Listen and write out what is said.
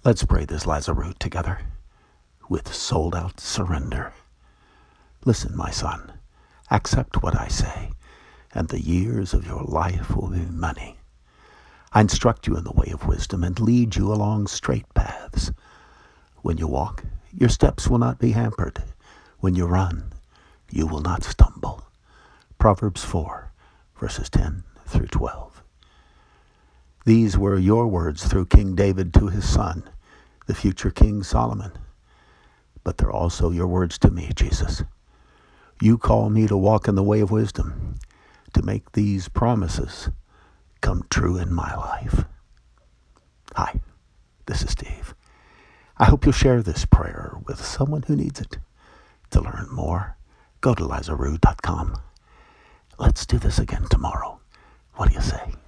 Let's pray this Lazarus together with sold-out surrender. Listen, my son, accept what I say, and the years of your life will be many. I instruct you in the way of wisdom and lead you along straight paths. When you walk, your steps will not be hampered. When you run, you will not stumble. Proverbs 4, verses 10 through 12. These were your words through King David to his son, the future King Solomon. But they're also your words to me, Jesus. You call me to walk in the way of wisdom, to make these promises come true in my life. Hi, this is Steve. I hope you'll share this prayer with someone who needs it. To learn more, go to Lazarus.com. Let's do this again tomorrow. What do you say?